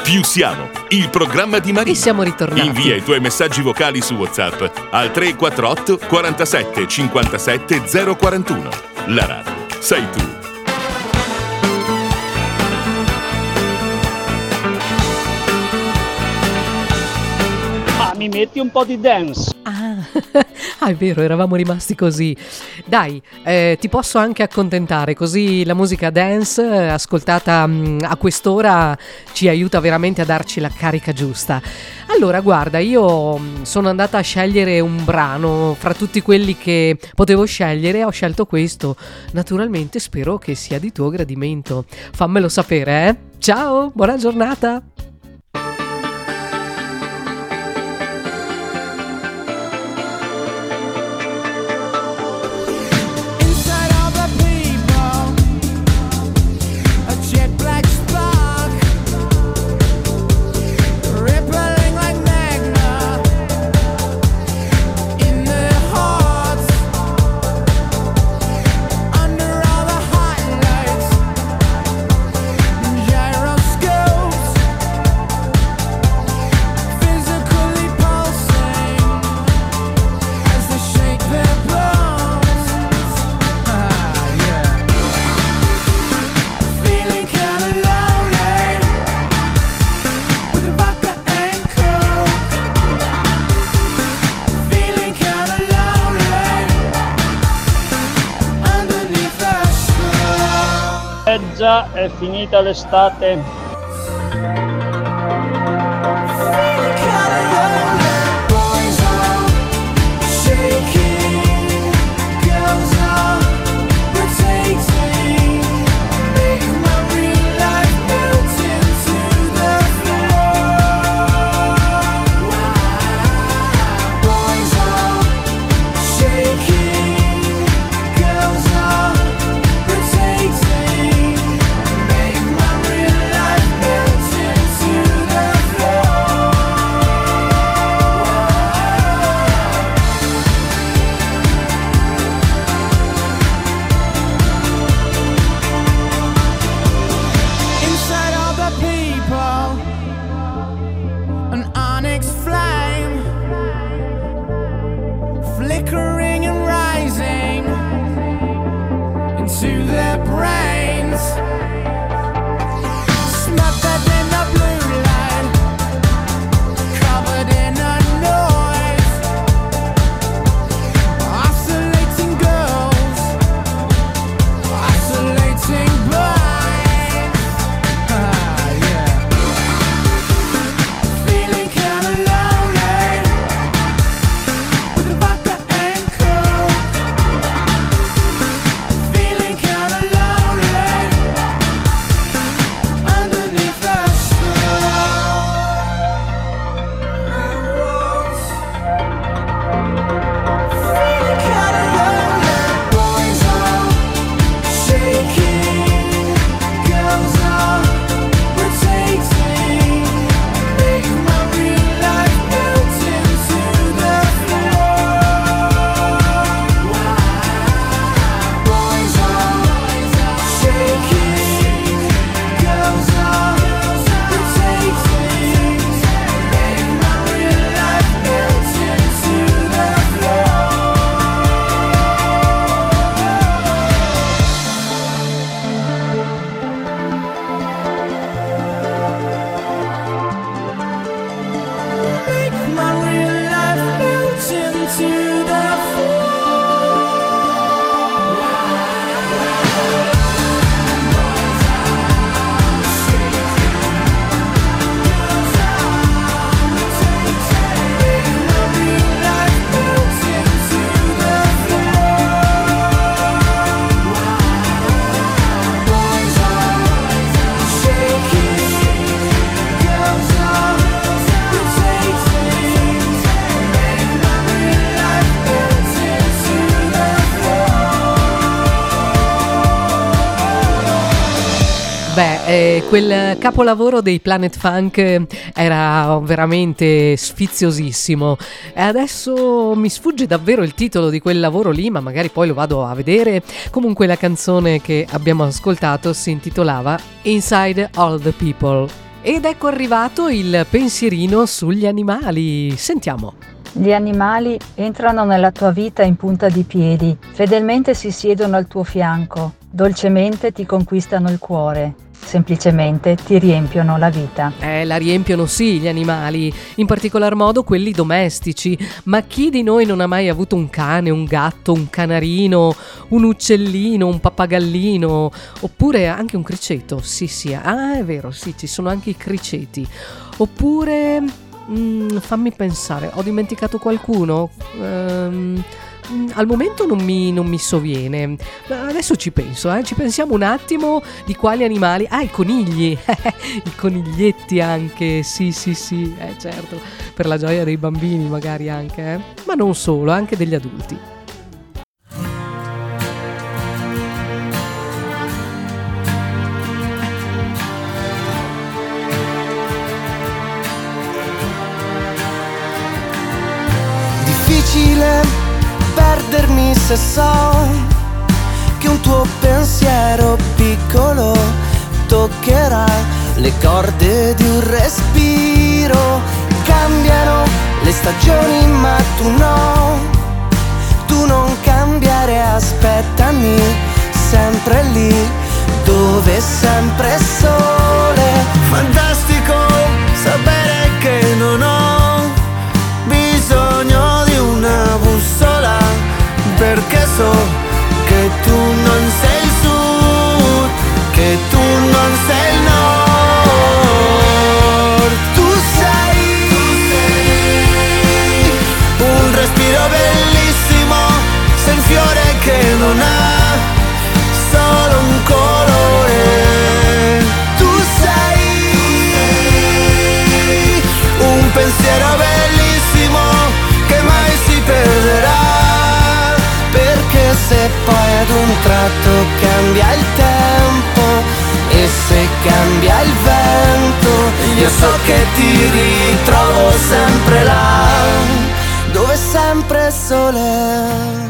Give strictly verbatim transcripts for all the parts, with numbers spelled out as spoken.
Più siamo, il programma di Marina. E siamo ritornati. Invia i tuoi messaggi vocali su WhatsApp al tre quattro otto quarantasette cinquantasette zero quarantuno. La radio sei tu. Ah, mi metti un po' di dance. Ah, ah, è vero, eravamo rimasti così. Dai, eh, ti posso anche accontentare, così la musica dance eh, ascoltata mh, a quest'ora ci aiuta veramente a darci la carica giusta. Allora, guarda, io mh, sono andata a scegliere un brano fra tutti quelli che potevo scegliere, ho scelto questo. Naturalmente spero che sia di tuo gradimento. Fammelo sapere, eh? Ciao, buona giornata! Già è finita l'estate. Beh, eh, quel capolavoro dei Planet Funk era veramente sfiziosissimo e adesso mi sfugge davvero il titolo di quel lavoro lì, ma magari poi lo vado a vedere. Comunque la canzone che abbiamo ascoltato si intitolava Inside All the People. Ed ecco arrivato il pensierino sugli animali. Sentiamo. Gli animali entrano nella tua vita in punta di piedi, fedelmente si siedono al tuo fianco, dolcemente ti conquistano il cuore, semplicemente ti riempiono la vita. Eh, la riempiono sì gli animali, in particolar modo quelli domestici, ma chi di noi non ha mai avuto un cane, un gatto, un canarino, un uccellino, un pappagallino, oppure anche un criceto? Sì, sì, ah è vero, sì, ci sono anche i criceti. Oppure, mm, fammi pensare, ho dimenticato qualcuno? Um, Al momento non mi, non mi sovviene. Adesso ci penso, eh? Ci pensiamo un attimo di quali animali. Ah, i conigli, i coniglietti anche, sì sì sì, eh, certo, per la gioia dei bambini magari anche, eh? Ma non solo, anche degli adulti. Difficile perdermi se so che un tuo pensiero piccolo toccherà le corde di un respiro. Cambiano le stagioni ma tu no, tu non cambiare, aspettami sempre lì dove sempre sole. Fantastico sapere che non ho bisogno di una bussola, perché so che tu non sei il sud, che tu non sei il nord. Tu sei un respiro bellissimo, sei un fiore che non ha solo un colore. Tu sei un pensiero bellissimo che mai si perderà, perché se poi ad un tratto cambia il tempo e se cambia il vento, io so che ti ritrovo sempre là dove sempre è sole.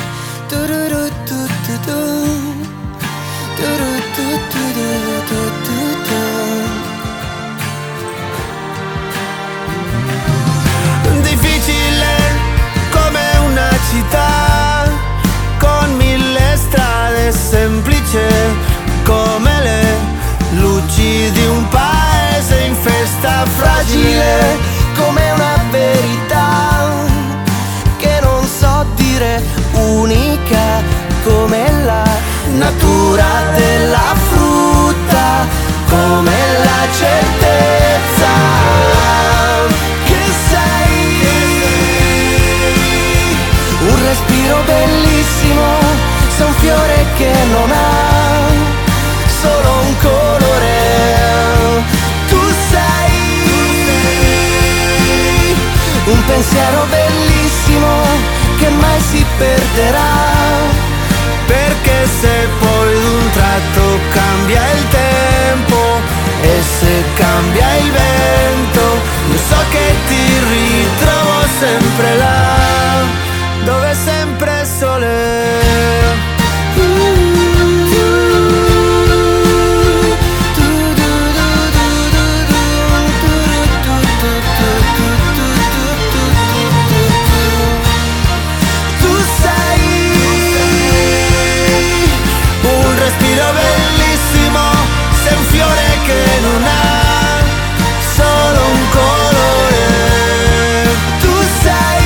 Difficile come una città con mille strade, semplice come le luci di un paese in festa, fragile come una verità che non so dire, unica come la natura della frutta, come la certezza che sei un respiro bellissimo, sei un fiore che non ha solo un colore. Tu sei un pensiero bellissimo che mai si perderà, perché se poi d'un tratto cambia il tempo e se cambia il vento, io so che ti ritrovo sempre là dove sempre è sole. Tu sei un respiro bellissimo, sei un fiore che non ha solo un colore. Tu sei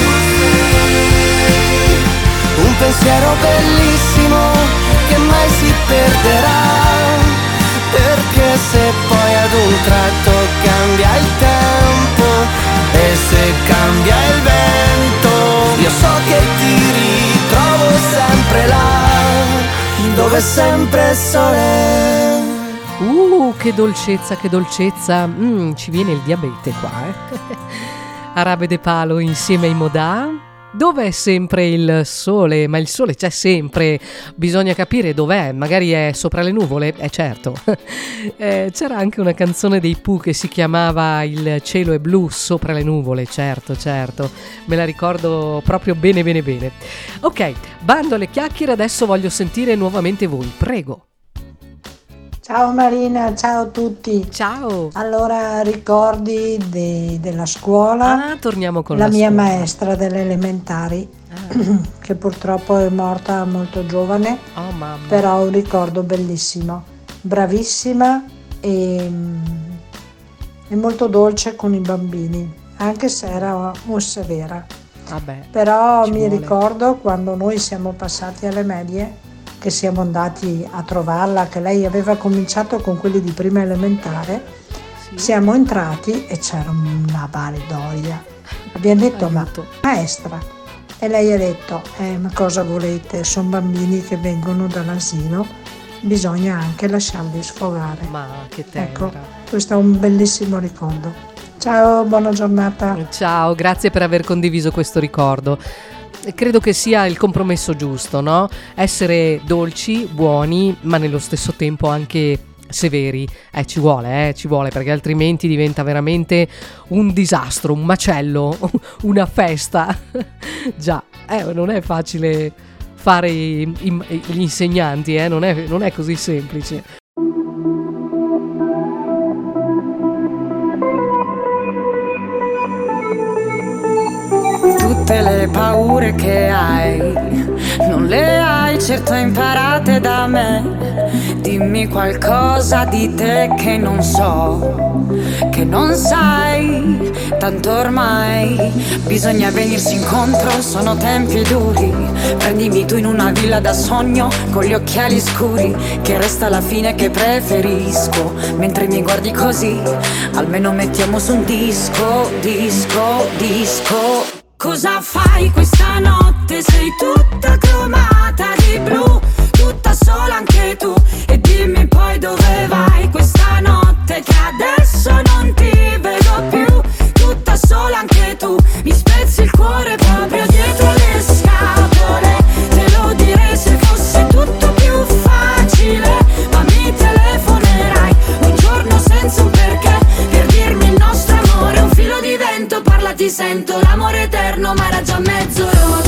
un pensiero bellissimo che mai si perderà, perché se poi ad un tratto cambia il tempo e se cambia il vento, io so che ti ritrovo sempre là dove sempre è sole. Uh, che dolcezza, che dolcezza. Mm, ci viene il diabete qua, eh. Arabe de Palo insieme ai Modà. Dov'è sempre il sole? Ma il sole c'è sempre, bisogna capire dov'è, magari è sopra le nuvole, eh certo. eh, c'era anche una canzone dei Pooh che si chiamava Il cielo è blu sopra le nuvole, certo, certo, me la ricordo proprio bene bene bene. Ok, bando alle chiacchiere, adesso voglio sentire nuovamente voi, prego. Ciao Marina, ciao a tutti. Ciao. Allora, ricordi de- della scuola? Ah, torniamo con la la mia scuola. maestra delle elementari, ah. che purtroppo è morta molto giovane, oh, mamma. però un ricordo bellissimo, bravissima e, e molto dolce con i bambini, anche se era un severa. Vabbè, però mi vuole. ricordo quando noi siamo passati alle medie, che siamo andati a trovarla, che lei aveva cominciato con quelli di prima elementare, sì. Siamo entrati e c'era una baldoria. Abbiamo detto, Aiuto. ma maestra, e lei ha detto, eh, ma cosa volete, sono bambini che vengono dall'asilo, bisogna anche lasciarli sfogare. Ma che tenera. Ecco, questo è un bellissimo ricordo. Ciao, buona giornata. Ciao, grazie per aver condiviso questo ricordo. Credo che sia il compromesso giusto, no? Essere dolci, buoni, ma nello stesso tempo anche severi. Eh, ci vuole, eh, ci vuole, perché altrimenti diventa veramente un disastro, un macello, una festa. Già, eh, non è facile fare i, i, gli insegnanti, eh, non è, non è così semplice. Tutte le paure che hai, non le hai certo imparate da me. Dimmi qualcosa di te che non so, che non sai, tanto ormai bisogna venirsi incontro, sono tempi duri. Prendimi tu in una villa da sogno, con gli occhiali scuri, che resta la fine che preferisco. Mentre mi guardi così, almeno mettiamo su un disco, disco, disco. Cosa fai questa notte? Sei tutta cromata di blu, tutta sola anche tu. E dimmi poi dove vai questa notte, che adesso non ti vedo più. Tutta sola anche tu, mi spezzi il cuore proprio dietro le scatole. Te lo direi se fosse tutto più facile, ma mi telefonerai un giorno senza un perché, per dirmi il nostro amore è un filo di vento. Parla, ti sento, l'amore eterno ma era già mezzo rotto.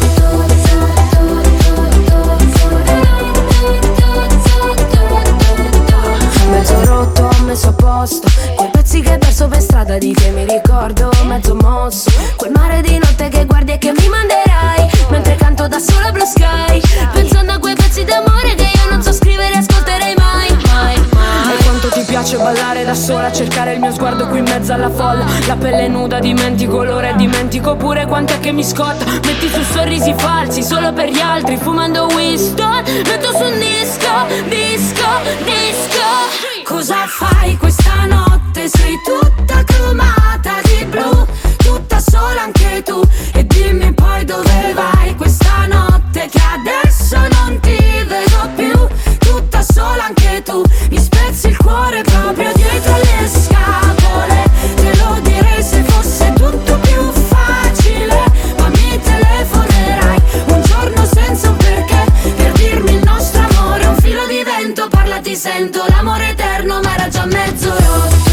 Mezzo rotto, messo a posto, quei pezzi che hai perso per strada di che mi ricordo. Mezzo mosso, quel mare di notte che guardi e che mi manderai, mentre canto da sola Blue Sky, pensando a quei pezzi d'amore che io non so scrivere e ascolterei mai, mai, mai. E quanto ti piace ballare da sola, cercare il mio sguardo qui in mezzo alla folla. La pelle nuda, dimentico l'ora e dimentico pure quant'è che mi scotta. Metti su sorrisi falsi solo per gli altri, fumando Winston, metto su un disco, disco, disco. Cosa fai questa notte? Sei tutta cromata di blu, tutta sola anche tu. E dimmi poi dove vai questa notte, che adesso non ti vedo più. Tutta sola anche tu, mi spezzi il cuore proprio dietro le scatole. Te lo direi se fosse tutto più facile, ma mi telefonerai un giorno senza un perché, per dirmi il nostro amore è un filo di vento. Parla, ti sento, l'amore eterno ma era già mezzo rotto.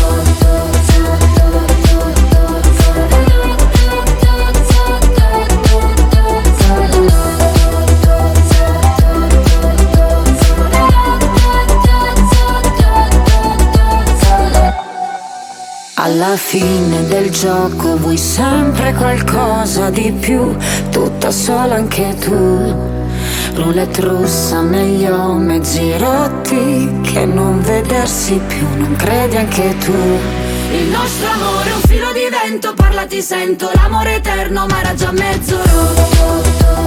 Alla fine del gioco vuoi sempre qualcosa di più, tutta sola anche tu. Roulette russa negli ho mezzi rotti, che non vedersi più, non credi anche tu. Il nostro amore è un filo di vento, parla, ti sento, l'amore eterno ma era già mezzo rotto.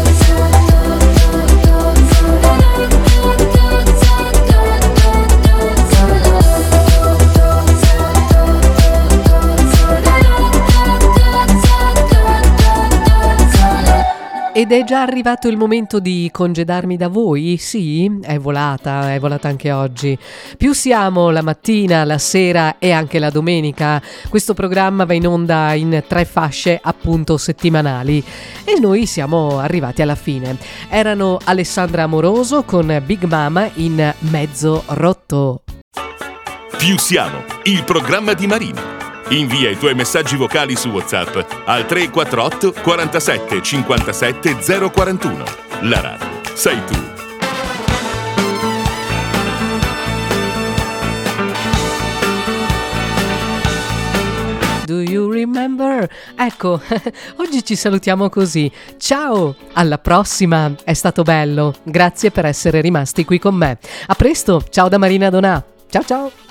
Ed è già arrivato il momento di congedarmi da voi? Sì, è volata, è volata anche oggi. Più siamo la mattina, la sera e anche la domenica. Questo programma va in onda in tre fasce appunto settimanali e noi siamo arrivati alla fine. Erano Alessandra Amoroso con Big Mama in Mezzo Rotto. Più siamo, il programma di Marina. Invia i tuoi messaggi vocali su WhatsApp al tre quattro otto quarantasette cinquantasette zero quarantuno. La radio sei tu. remember? Ecco, oggi ci salutiamo così. Ciao, alla prossima, è stato bello. Grazie per essere rimasti qui con me. A presto, ciao da Marina Donà. Ciao ciao.